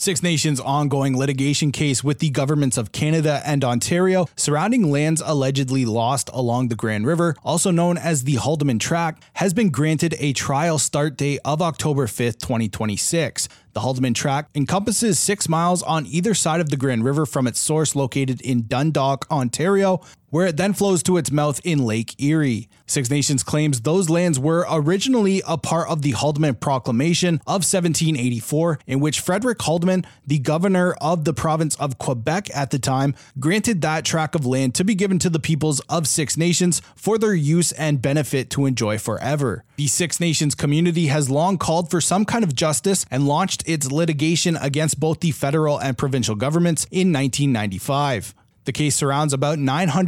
Six Nations' ongoing litigation case with the governments of Canada and Ontario surrounding lands allegedly lost along the Grand River, also known as the Haldimand Tract, has been granted a trial start date of October 5th, 2026. The Haldimand Tract encompasses 6 miles on either side of the Grand River from its source located in Dundalk, Ontario, where it then flows to its mouth in Lake Erie. Six Nations claims those lands were originally a part of the Haldimand Proclamation of 1784, in which Frederick Haldimand, the governor of the province of Quebec at the time, granted that tract of land to be given to the peoples of Six Nations for their use and benefit to enjoy forever. The Six Nations community has long called for some kind of justice and launched its litigation against both the federal and provincial governments in 1995. The case surrounds about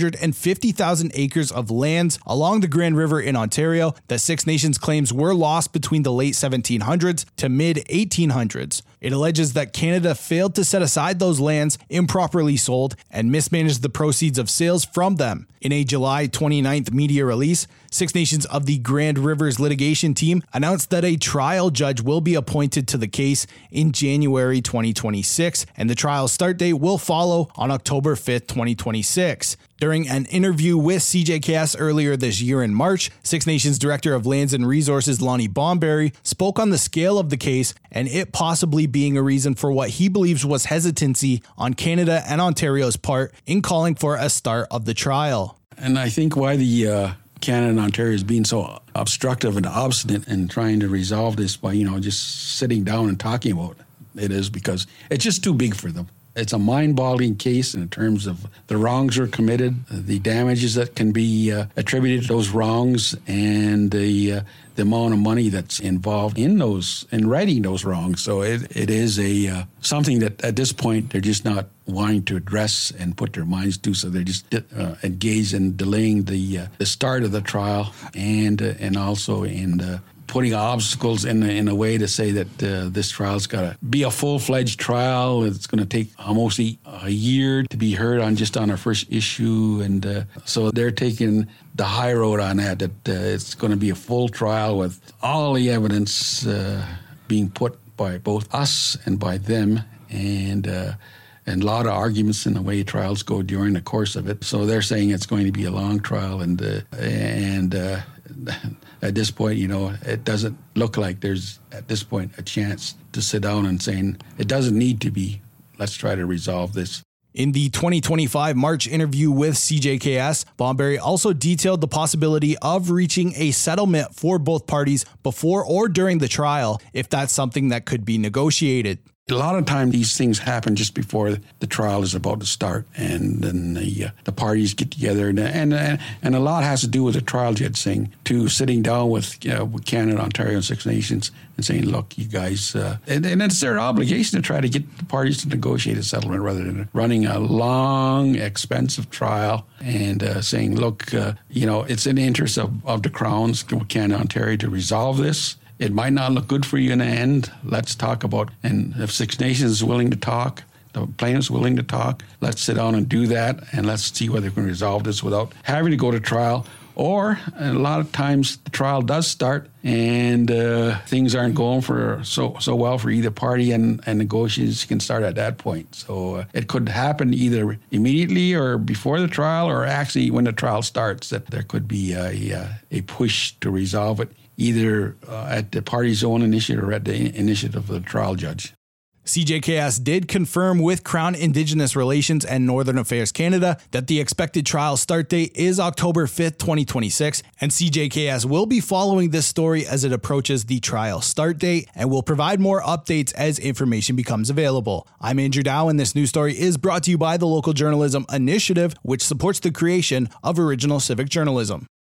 950,000 acres of lands along the Grand River in Ontario that Six Nations claims were lost between the late 1700s to mid-1800s. It alleges that Canada failed to set aside those lands, improperly sold, and mismanaged the proceeds of sales from them. In a July 29th media release, Six Nations of the Grand Rivers litigation team announced that a trial judge will be appointed to the case in January 2026, and the trial start date will follow on October 5th, 2026. During an interview with CJKS earlier this year in March, Six Nations Director of Lands and Resources Lonnie Bomberry spoke on the scale of the case and it possibly being a reason for what he believes was hesitancy on Canada and Ontario's part in calling for a start of the trial. And I think why the Canada and Ontario is being so obstructive and obstinate in trying to resolve this by, just sitting down and talking about it is because it's just too big for them. It's a mind-boggling case in terms of the wrongs were committed, the damages that can be attributed to those wrongs, and the amount of money that's involved in righting those wrongs. So it is something that at this point they're just not wanting to address and put their minds to. So they're just engaged in delaying the start of the trial and also in putting obstacles in a way to say that this trial's got to be a full-fledged trial. It's going to take almost a year to be heard on our first issue. And so they're taking the high road on that it's going to be a full trial with all the evidence being put by both us and by them. And a lot of arguments in the way trials go during the course of it. So they're saying it's going to be a long trial, and at this point, it doesn't look like there's, at this point, a chance to sit down and saying, it doesn't need to be, let's try to resolve this. In the 2025 March interview with CJKS, Bomberry also detailed the possibility of reaching a settlement for both parties before or during the trial, if that's something that could be negotiated. A lot of time these things happen just before the trial is about to start, and then the parties get together, and a lot has to do with the trial judge saying, sitting down with Canada, Ontario, and Six Nations and saying, look, you guys, and it's their obligation to try to get the parties to negotiate a settlement rather than running a long, expensive trial and saying, look, it's in the interest of the Crowns, Canada, Ontario, to resolve this. It might not look good for you in the end. Let's talk about, and if Six Nations is willing to talk, the plaintiff's willing to talk, let's sit down and do that, and let's see whether we can resolve this without having to go to trial. Or a lot of times the trial does start and things aren't going for so well for either party, and negotiations can start at that point. So it could happen either immediately or before the trial, or actually when the trial starts, that there could be a push to resolve it either at the party's own initiative or at the initiative of the trial judge. CJKS did confirm with Crown Indigenous Relations and Northern Affairs Canada that the expected trial start date is October 5th, 2026, and CJKS will be following this story as it approaches the trial start date and will provide more updates as information becomes available. I'm Andrew Dow, and this news story is brought to you by the Local Journalism Initiative, which supports the creation of original civic journalism.